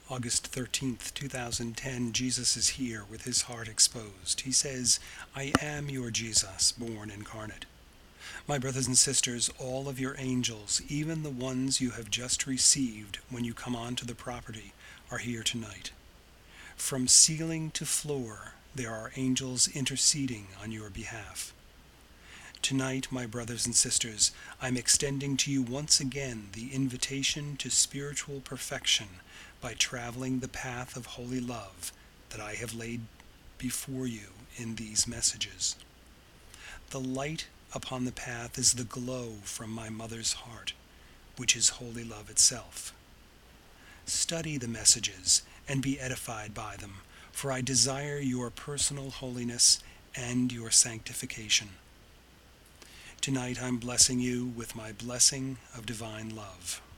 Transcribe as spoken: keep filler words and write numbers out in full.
August thirteenth, two thousand ten, Jesus is here with his heart exposed. He says, "I am your Jesus, born incarnate." My brothers and sisters, all of your angels, even the ones you have just received when you come onto the property, are here tonight. From ceiling to floor, there are angels interceding on your behalf. Tonight, my brothers and sisters, I'm extending to you once again the invitation to spiritual perfection by traveling the path of holy love that I have laid before you in these messages. The light upon the path is the glow from my mother's heart, which is holy love itself. Study the messages and be edified by them, for I desire your personal holiness and your sanctification. Tonight I'm blessing you with my blessing of divine love.